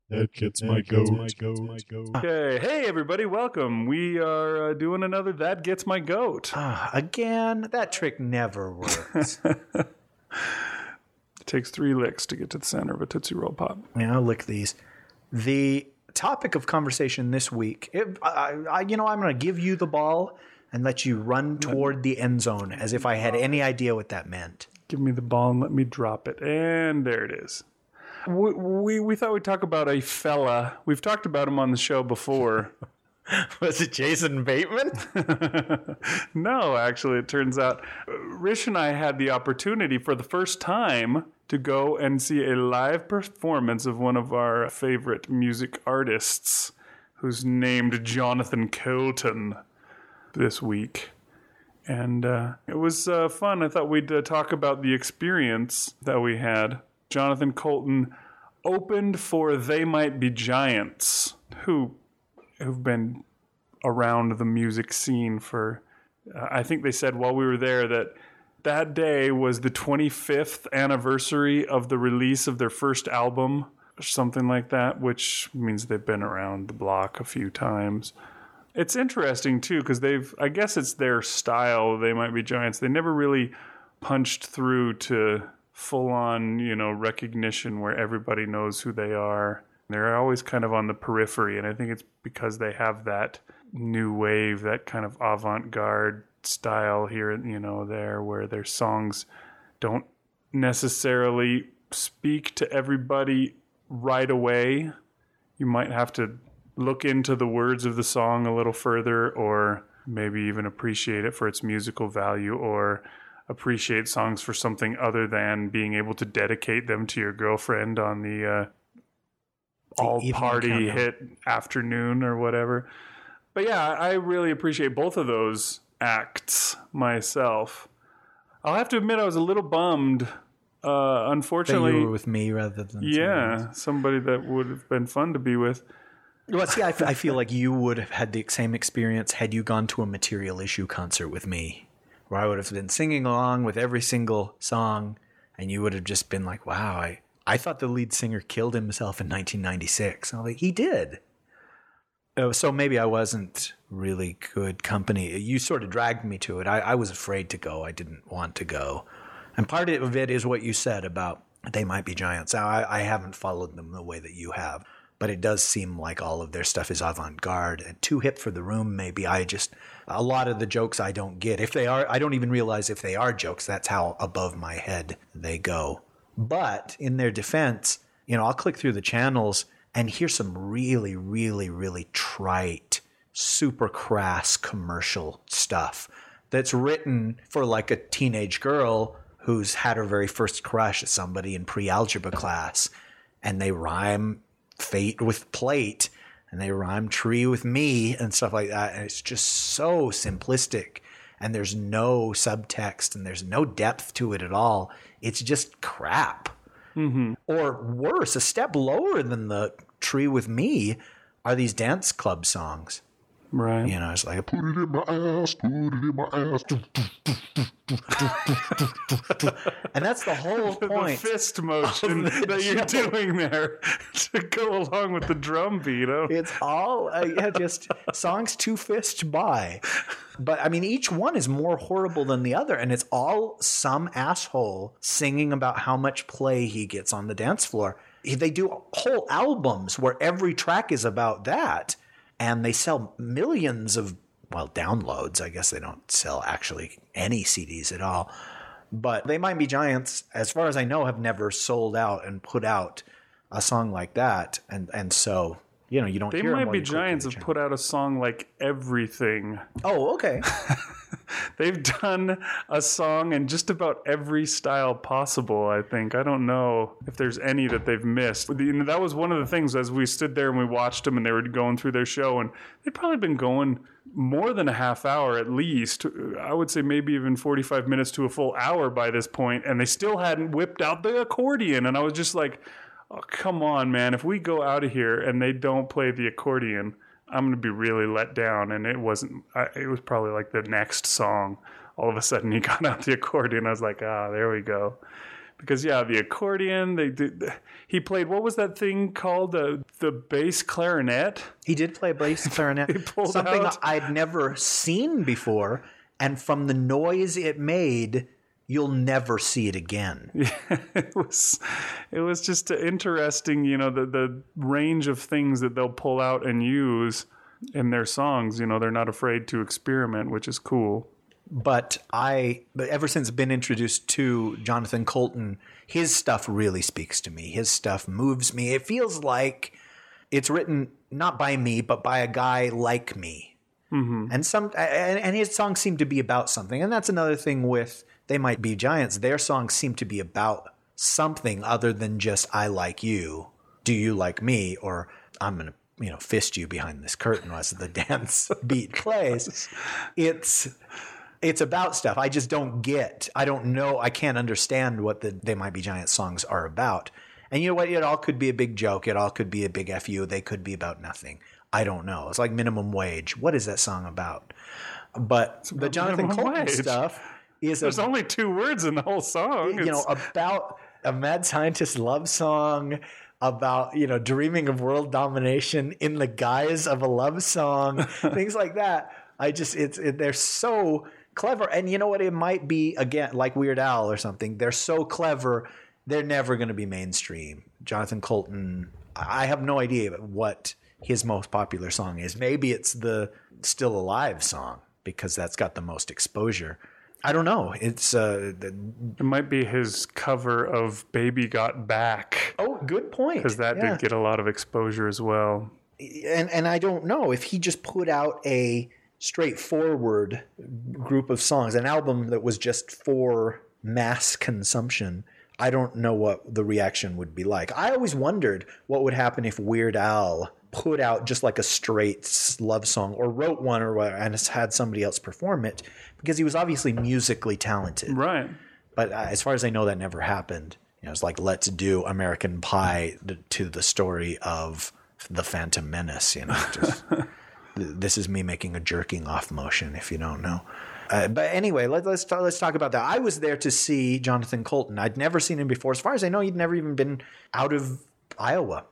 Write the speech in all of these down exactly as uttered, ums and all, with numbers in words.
That gets my goat. Okay, hey everybody, welcome. We are uh, doing another That Gets My Goat. Ah, again, that trick never works. It takes three licks to get to the center of a Tootsie Roll Pop. You know, lick these. The topic of conversation this week, it, I, I, you know, I'm going to give you the ball and let you run toward the end zone as if I had any idea what that meant. Give me the ball and let me drop it. And there it is. We, we, we thought we'd talk about a fella. We've talked about him on the show before. Was it Jason Bateman? No, actually, it turns out Rish and I had the opportunity for the first time to go and see a live performance of one of our favorite music artists, who's named Jonathan Coulton, this week. And uh, it was uh, fun. I thought we'd uh, talk about the experience that we had. Jonathan Coulton opened for They Might Be Giants, who who've been around the music scene for, uh, I think they said while we were there that that day was the twenty-fifth anniversary of the release of their first album, or something like that, which means they've been around the block a few times. It's interesting, too, because they've, I guess it's their style, They Might Be Giants. They never really punched through to full-on, you know, recognition where everybody knows who they are. They're always kind of on the periphery, and I think it's because they have that new wave, that kind of avant-garde style here, you know, there, where their songs don't necessarily speak to everybody right away. You might have to look into the words of the song a little further, or maybe even appreciate it for its musical value, or appreciate songs for something other than being able to dedicate them to your girlfriend on the uh, all-party hit afternoon or whatever. But yeah, I really appreciate both of those acts myself. I'll have to admit I was a little bummed. Uh, unfortunately, that you were with me rather than yeah, somebody that would have been fun to be with. Well, see, I, f- I feel like you would have had the same experience had you gone to a Material Issue concert with me, where I would have been singing along with every single song, and you would have just been like, wow, I, I thought the lead singer killed himself in nineteen ninety-six. And I'm like, he did. Uh, so maybe I wasn't really good company. You sort of dragged me to it. I, I was afraid to go. I didn't want to go. And part of it is what you said about They Might Be Giants. Now, I, I haven't followed them the way that you have, but it does seem like all of their stuff is avant-garde and too hip for the room. Maybe I just, a lot of the jokes I don't get. If they are, I don't even realize if they are jokes. That's how above my head they go. But in their defense, you know, I'll click through the channels and hear some really, really, really trite, super crass commercial stuff that's written for like a teenage girl who's had her very first crush at somebody in pre-algebra class, and they rhyme fate with plate, and they rhyme tree with me and stuff like that. And it's just so simplistic, and there's no subtext and there's no depth to it at all. It's just crap. Mm-hmm. Or worse, a step lower than the tree with me are these dance club songs. Right. You know, it's like, Put it in my ass, put it in my ass. and that's the whole point. The fist motion that you're doing there to go along with the drum beat. Oh. It's all uh, yeah, just songs two fists by. But I mean, each one is more horrible than the other, and it's all some asshole singing about how much play he gets on the dance floor. They do whole albums where every track is about that, and they sell millions of, well, downloads. I guess they don't sell actually any C Ds at all. But They Might Be Giants, as far as I know, have never sold out and put out a song like that. And and so, you know, you don't They hear Might them Be while you click Giants through the have channel. put out a song like Everything. Oh, okay. They've done a song in just about every style possible, I think. I don't know if there's any that they've missed. That was one of the things as we stood there and we watched them and they were going through their show, and they'd probably been going more than a half hour at least. I would say maybe even forty-five minutes to a full hour by this point, and they still hadn't whipped out the accordion. And I was just like, oh, come on, man. If we go out of here and they don't play the accordion, I'm going to be really let down. And it wasn't, I, it was probably like the next song. All of a sudden he got out the accordion. I was like, ah, there we go. Because yeah, the accordion. They did. He played, what was that thing called? The the bass clarinet. He did play bass clarinet, pulled something out. I'd never seen before, and from the noise it made, you'll never see it again. Yeah, it was it was just interesting, you know, the the range of things that they'll pull out and use in their songs. You know, they're not afraid to experiment, which is cool. But I, but ever since I've been introduced to Jonathan Coulton, his stuff really speaks to me. His stuff moves me. It feels like it's written not by me, but by a guy like me. Mm-hmm. And some, and, and his songs seem to be about something. And that's another thing with They Might Be Giants. Their songs seem to be about something other than just I like you, do you like me, or I'm gonna, you know, fist you behind this curtain as the dance beat plays. It's. It's about stuff I just don't get. I don't know. I can't understand what the They Might Be Giants songs are about. And you know what? It all could be a big joke. It all could be a big F U. They could be about nothing. I don't know. It's like Minimum Wage. What is that song about? But the Jonathan Minimum Coulton Wage. stuff is There's a, only two words in the whole song. you know, It's- about a mad scientist love song, about, you know, dreaming of world domination in the guise of a love song, things like that. I just, it's, it, they're so clever. And you know what? It might be, again, like Weird Al or something. They're so clever, they're never going to be mainstream. Jonathan Coulton, I have no idea what his most popular song is. Maybe it's the Still Alive song because that's got the most exposure. I don't know. It's uh, the, it might be his cover of Baby Got Back. oh, good point. Because that Yeah. did get a lot of exposure as well. and and I don't know if he just put out a straightforward group of songs, an album that was just for mass consumption. I don't know what the reaction would be like. I always wondered what would happen if Weird Al put out just like a straight love song or wrote one or whatever and had somebody else perform it, because he was obviously musically talented. Right. But uh, as far as I know, that never happened. You know, it's like, let's do American Pie to the story of the Phantom Menace. You know, just, this is me making a jerking off motion. If you don't know, uh, but anyway, let, let's talk, let's talk about that. I was there to see Jonathan Coulton. I'd never seen him before. As far as I know, he'd never even been out of Iowa,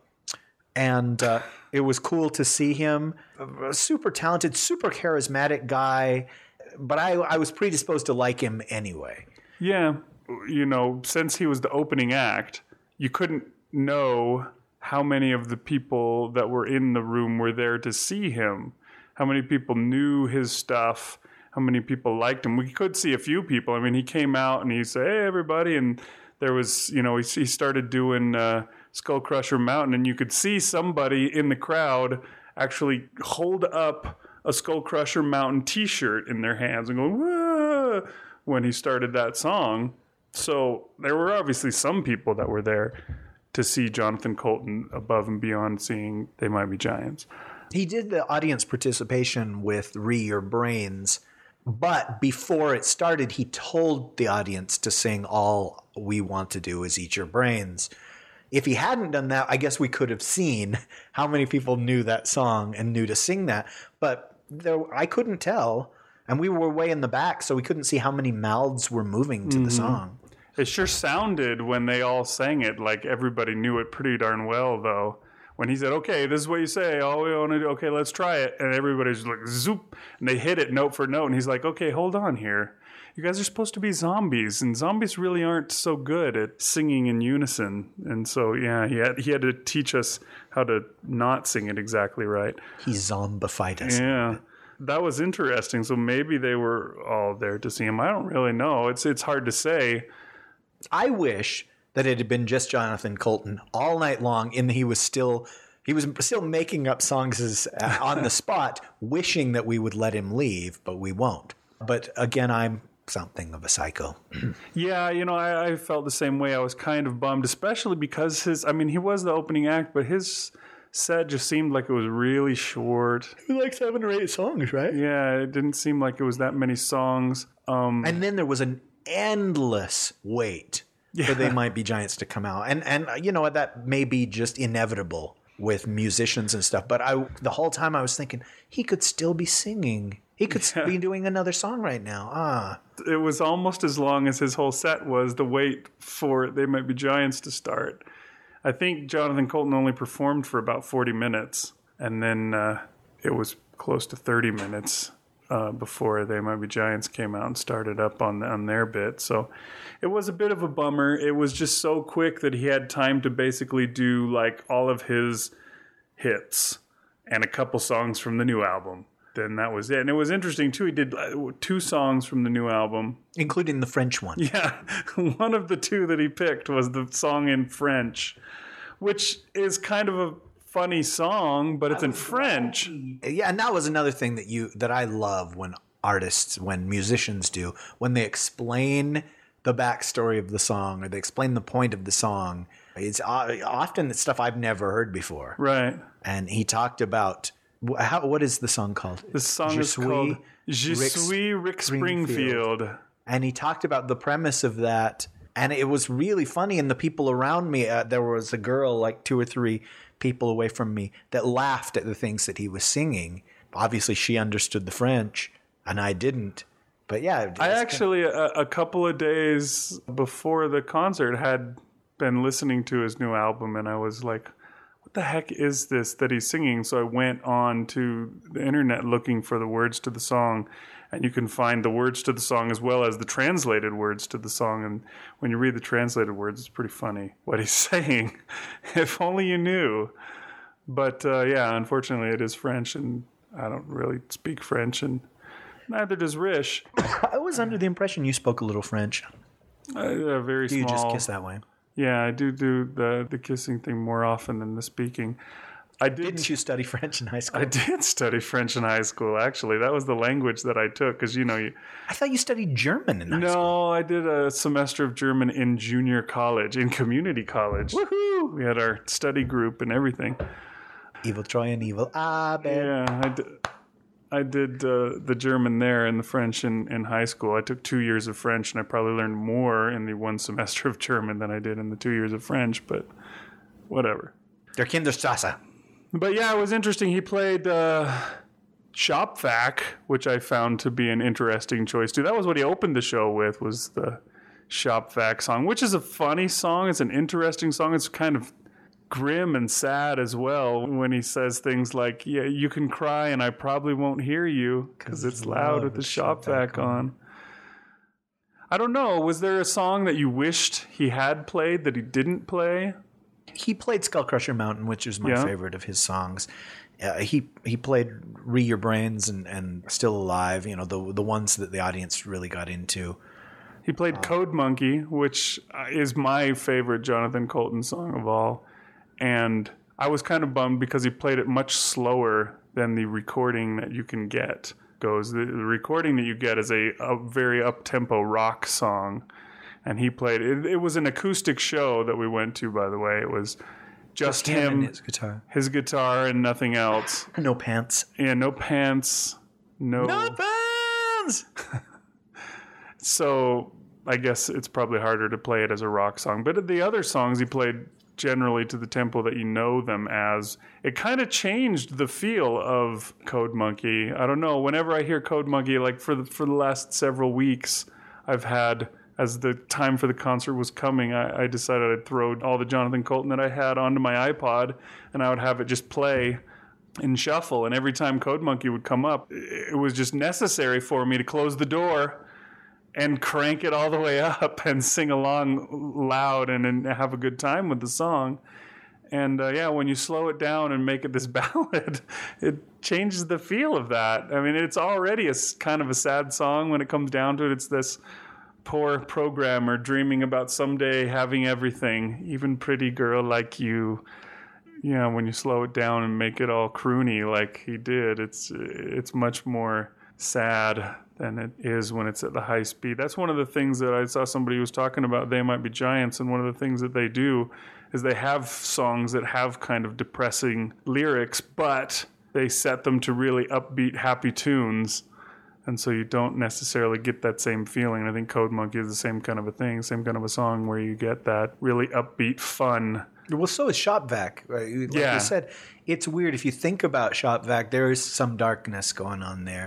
and uh, it was cool to see him. A super talented, super charismatic guy. But I, I was predisposed to like him anyway. Yeah. You know, since he was the opening act, you couldn't know how many of the people that were in the room were there to see him. How many people knew his stuff. How many people liked him. We could see a few people. I mean, he came out and he said, hey, everybody. And there was, you know, he, he started doing uh, Skull Crusher Mountain. And you could see somebody in the crowd actually hold up a Skull Crusher Mountain t-shirt in their hands and go, whoa, when he started that song. So there were obviously some people that were there to see Jonathan Coulton above and beyond seeing They Might Be Giants. He did the audience participation with Re Your Brains, but before it started, he told the audience to sing All We Want to Do Is Eat Your Brains. If he hadn't done that, I guess we could have seen how many people knew that song and knew to sing that. But there, I couldn't tell, and we were way in the back, so we couldn't see how many mouths were moving to mm-hmm. the song. It sure sounded when they all sang it like everybody knew it pretty darn well, though. When he said, okay, this is what you say, all we want to do, okay, let's try it. And everybody's like, zoop, and they hit it note for note. And he's like, okay, hold on here. You guys are supposed to be zombies, and zombies really aren't so good at singing in unison. And so, yeah, he had, he had to teach us how to not sing it exactly right. He zombified us. Yeah. That was interesting. So maybe they were all there to see him. I don't really know. It's it's hard to say. I wish that it had been just Jonathan Coulton all night long, and he was still he was still making up songs as, uh, on the spot, wishing that we would let him leave, but we won't. But again, I'm something of a psycho. Yeah, you know, I, I felt the same way. I was kind of bummed, especially because his, I mean, he was the opening act, but his set just seemed like it was really short. Like seven or eight songs, right? Yeah, it didn't seem like it was that many songs. Um, and then there was an endless wait yeah. for They Might Be Giants to come out. And, and you know, that may be just inevitable with musicians and stuff. But I, the whole time I was thinking, he could still be singing He could yeah. be doing another song right now. Ah, it was almost as long as his whole set was to wait for They Might Be Giants to start. I think Jonathan Coulton only performed for about forty minutes, and then uh, it was close to thirty minutes uh, before They Might Be Giants came out and started up on on their bit. So it was a bit of a bummer. It was just so quick that he had time to basically do like all of his hits and a couple songs from the new album. Then that was it. And it was interesting, too. He did two songs from the new album. Including the French one. Yeah. One of the two that he picked was the song in French, which is kind of a funny song, but it's in French. Yeah, and that was another thing that you that I love when artists, when musicians do, when they explain the backstory of the song or they explain the point of the song. It's often it's stuff I've never heard before. Right. And he talked about... How, what is the song called? The song is called Je Rick suis Rick Springfield. Springfield. And he talked about the premise of that. And it was really funny. And the people around me, uh, there was a girl like two or three people away from me that laughed at the things that he was singing. Obviously, she understood the French and I didn't. But yeah. I actually, a, a couple of days before the concert, had been listening to his new album. And I was like... what the heck is this that he's singing? So I went on to the internet looking for the words to the song, and you can find the words to the song as well as the translated words to the song. And when you read the translated words, it's pretty funny what he's saying. If only you knew. But uh, yeah, unfortunately it is French, and I don't really speak French, and neither does Rish. I was under the impression you spoke a little French. Uh, very do small. You just kiss that way? Yeah, I do do the, the kissing thing more often than the speaking. I did, Didn't you study French in high school? I did study French in high school, actually. That was the language that I took because, you know... You, I thought you studied German in high no, school. No, I did a semester of German in junior college, in community college. Woohoo! We had our study group and everything. Evil Troy and Evil Abed. Yeah, I did, I did uh, the German there and the French in, in high school. I took two years of French, and I probably learned more in the one semester of German than I did in the two years of French, but whatever. Der Kinderstrasse. But yeah, it was interesting. He played uh, Shopvac, which I found to be an interesting choice too. That was what he opened the show with, was the Shopvac song, which is a funny song. It's an interesting song. It's kind of grim and sad as well when he says things like, yeah, you can cry and I probably won't hear you because it's loud with the Shopvac on. I don't know. Was there a song that you wished he had played that he didn't play? He played Skullcrusher Mountain, which is my yeah. favorite of his songs. Uh, he he played Re Your Brains and, and Still Alive, you know, the the ones that the audience really got into. He played uh, Code Monkey, which is my favorite Jonathan Coulton song of all. And I was kind of bummed because he played it much slower than the recording that you can get goes. The, the recording that you get is a, a very up-tempo rock song. And he played it. It was an acoustic show that we went to, by the way. It was just, just him, him and his guitar. His guitar and nothing else. No pants. Yeah, no pants. No, no pants! So I guess it's probably harder to play it as a rock song. But the other songs he played generally to the tempo that you know them as. It kind of changed the feel of Code Monkey. I don't know. Whenever I hear Code Monkey, like for the, for the last several weeks, I've had... as the time for the concert was coming, I, I decided I'd throw all the Jonathan Coulton that I had onto my iPod, and I would have it just play and shuffle. And every time Code Monkey would come up, it was just necessary for me to close the door and crank it all the way up and sing along loud and, and have a good time with the song. And uh, yeah, when you slow it down and make it this ballad, it changes the feel of that. I mean, it's already a kind of a sad song when it comes down to it. It's this poor programmer dreaming about someday having everything, even pretty girl like you. You know, when you slow it down and make it all croony like he did, it's it's much more sad than it is when it's at the high speed. That's one of the things that I saw somebody was talking about, They Might Be Giants, and one of the things that they do is they have songs that have kind of depressing lyrics, but they set them to really upbeat, happy tunes. And so you don't necessarily get that same feeling. I think Code Monkey is the same kind of a thing, same kind of a song where you get that really upbeat, fun. Well, so is Shopvac. Right? Like yeah. you said, it's weird. If you think about Shopvac, there is some darkness going on there.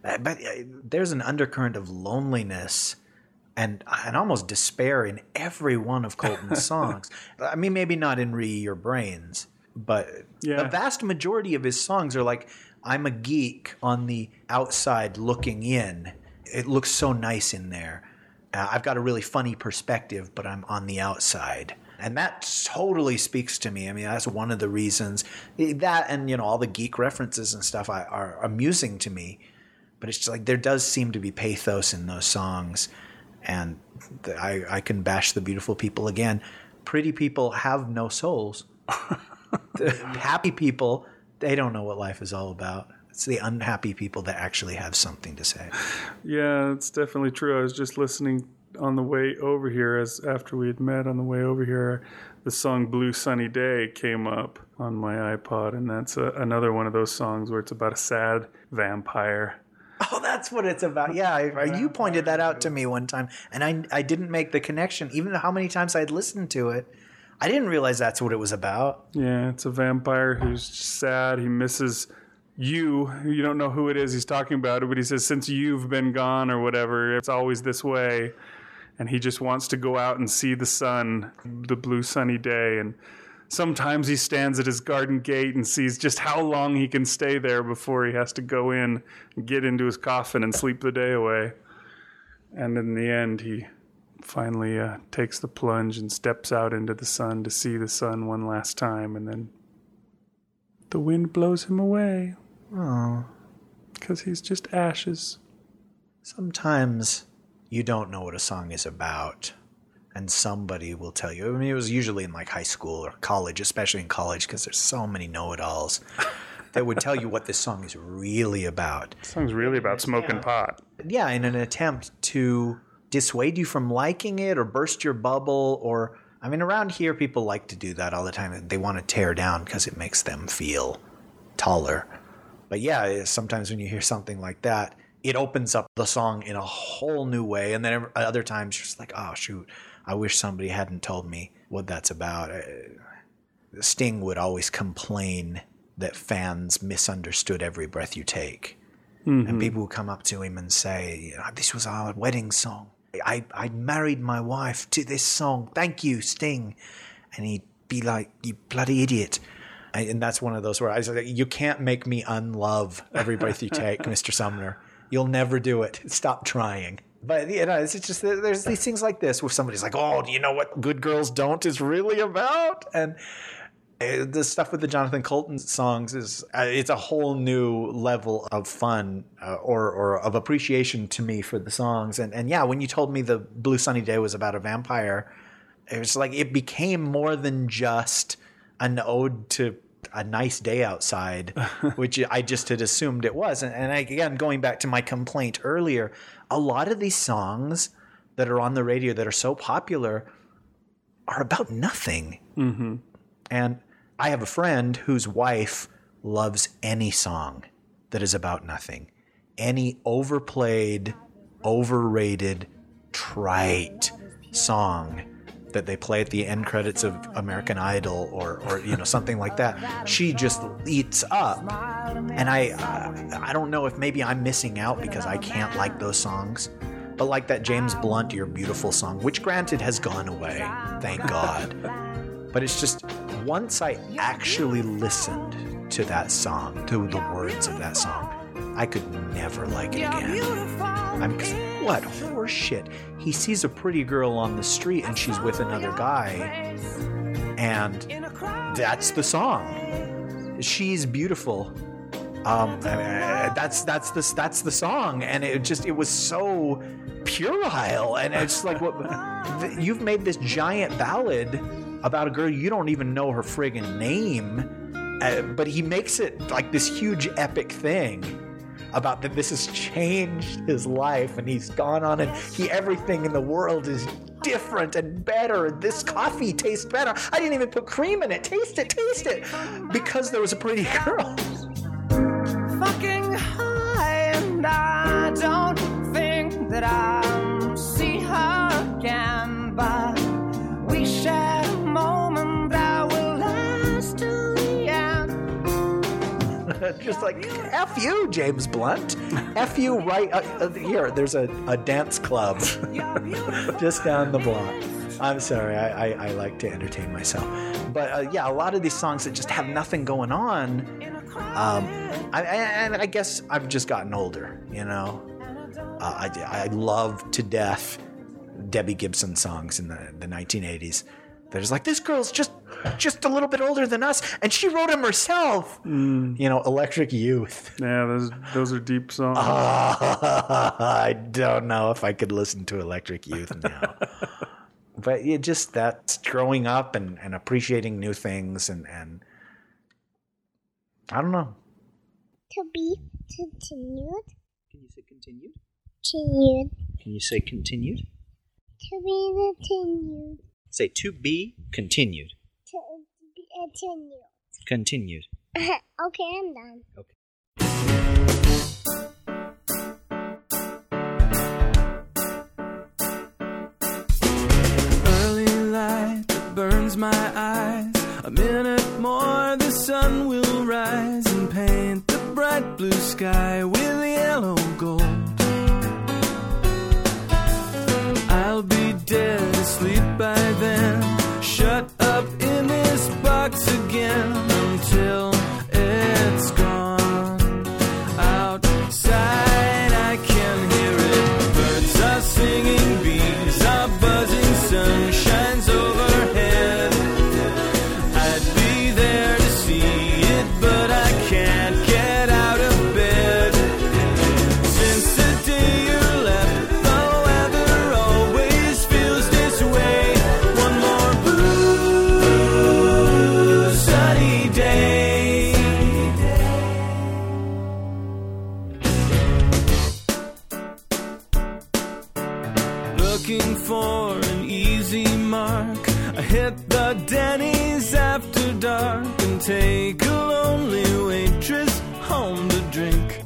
But uh, there's an undercurrent of loneliness and and almost despair in every one of Colton's songs. I mean, maybe not in Re Your Brains, but Yeah. the vast majority of his songs are like, I'm a geek on the outside looking in. It looks so nice in there. Uh, I've got a really funny perspective, but I'm on the outside. And that totally speaks to me. I mean, that's one of the reasons. That and, you know, all the geek references and stuff are, are amusing to me. But it's just like there does seem to be pathos in those songs. And the, I, I can bash the beautiful people again. Pretty people have no souls. The happy people, they don't know what life is all about. It's the unhappy people that actually have something to say. Yeah, it's definitely true. I was just listening on the way over here, as after we had met on the way over here, the song Blue Sunny Day came up on my iPod, and that's a, another one of those songs where it's about a sad vampire. Oh, that's what it's about. Yeah, I, you pointed that out to me one time, and I I didn't make the connection, even how many times I'd listened to it. I didn't realize that's what it was about. Yeah, it's a vampire who's sad. He misses you. You don't know who it is he's talking about, but he says, since you've been gone or whatever, it's always this way. And he just wants to go out and see the sun, the blue sunny day. And sometimes he stands at his garden gate and sees just how long he can stay there before he has to go in and get into his coffin and sleep the day away. And in the end, he finally uh, takes the plunge and steps out into the sun to see the sun one last time. And then the wind blows him away. Oh, because he's just ashes. Sometimes you don't know what a song is about, and somebody will tell you. I mean, it was usually in like high school or college, especially in college, because there's so many know-it-alls that would tell you what this song is really about. This song's really about smoking pot. Yeah, in an attempt to dissuade you from liking it or burst your bubble, or I mean, around here people like to do that all the time. They want to tear down because it makes them feel taller. But yeah, sometimes when you hear something like that, it opens up the song in a whole new way. And then other times you're just like, oh shoot, I wish somebody hadn't told me what that's about. Sting would always complain that fans misunderstood Every Breath You Take. Mm-hmm. And people would come up to him and say, this was our wedding song. I, I married my wife to this song. Thank you, Sting. And he'd be like, you bloody idiot. And that's one of those where I was like, you can't make me unlove Every Breath You Take, Mister Sumner. You'll never do it. Stop trying. But, you know, it's just, there's these things like this where somebody's like, oh, do you know what Good Girls Don't is really about? And the stuff with the Jonathan Colton songs is, uh, it's a whole new level of fun uh, or, or of appreciation to me for the songs. And, and yeah, when you told me the Blue Sunny Day was about a vampire, it was like, it became more than just an ode to a nice day outside, which I just had assumed it was. And, and I, again, going back to my complaint earlier, a lot of these songs that are on the radio that are so popular are about nothing. Mm-hmm. And I have a friend whose wife loves any song that is about nothing. Any overplayed, overrated, trite song that they play at the end credits of American Idol or, or you know, something like that, she just eats up. And I, uh, I don't know if maybe I'm missing out because I can't like those songs. But like that James Blunt, You're Beautiful song, which granted has gone away, thank God. But it's just, once I actually listened to that song, to the words of that song, I could never like it again. I'm, what horseshit. He sees a pretty girl on the street and she's with another guy, and that's the song. She's beautiful. Um, that's that's the that's the song, and it just it was so puerile, and it's like, what you've made this giant ballad about a girl you don't even know her friggin' name, uh, but he makes it like this huge epic thing about that this has changed his life, and he's gone on, and he everything in the world is different and better. This coffee tastes better. I didn't even put cream in it. Taste it, taste it, because there was a pretty girl. Fucking high, and I don't think that I'll see her again, but we shared a moment that will last till the end. Just like, F you, James Blunt. F you right uh, uh, here. There's a, a dance club just down the block. I'm sorry. I, I, I like to entertain myself. But uh, yeah, a lot of these songs that just have nothing going on. Um, I, I, and I guess I've just gotten older, you know. Uh, I, I love to death Debbie Gibson songs in the, the nineteen eighties. They're just like, this girl's just just a little bit older than us, and she wrote them herself. Mm. You know, Electric Youth. Yeah, those those are deep songs. Uh, I don't know if I could listen to Electric Youth now. But it just, that's growing up and, and appreciating new things, and, and I don't know. To be continued. Can you say continued? Continued. Can you say continued? To be continued. Say to be continued. To be continued. Continued. Okay, I'm done. Okay. Early light that burns my eyes. A minute more, the sun will rise and paint the bright blue sky with yellow gold. I'll be dead asleep by then, shut up in this box again until it's gone. Outside I can hear it, birds are singing, bees are buzzing, sun shines overhead. I'd be there to see it, but I can't get out of bed. Since the day you left, the weather always feels this way. One more blue sunny day. Looking for an easy mark, I hit the Denny's after dark and take a lonely waitress home to drink.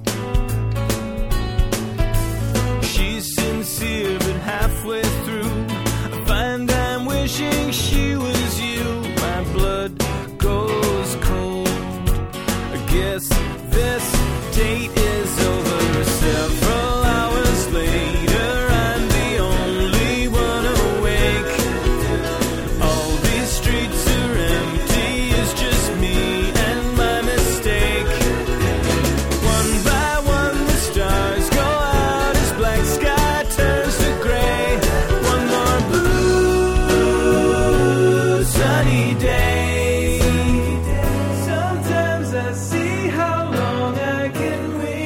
She's sincere, but halfway through I find I'm wishing she was you. My blood goes cold. I guess this date is over. Several hours later, I'm the only one awake. All these streets are empty, it's just me and my mistake. One by one the stars go out as black sky turns to gray. One more blue sunny day. Sometimes I see how long I can wait.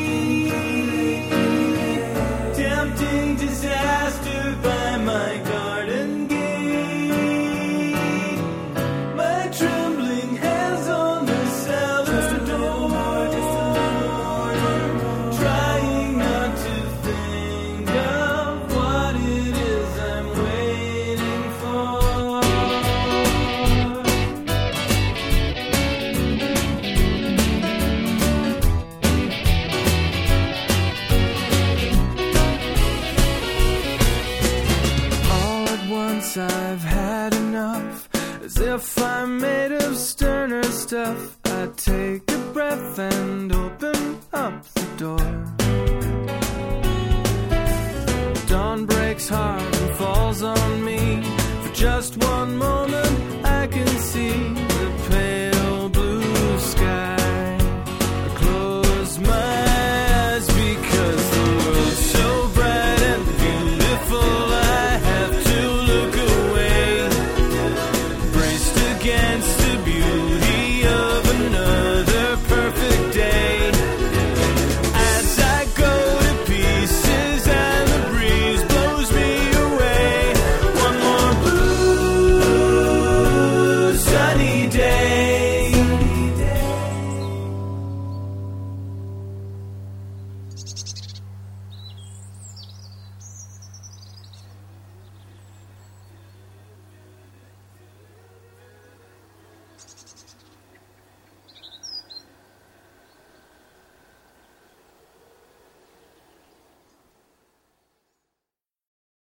Tempting disaster by my garden gate. My trembling hands on the cellar door. Trying not to think of what it is I'm waiting for. All at once I've had enough. As if I'm made of sterner stuff, I take a breath and open up the door. Dawn breaks hard and falls on me. For just one moment I can see the pale blue sky. I close my eyes because the world's so bright and beautiful. I have to look away, braced against the beauty of another perfect day. As I go to pieces and the breeze blows me away. One more blue sunny day.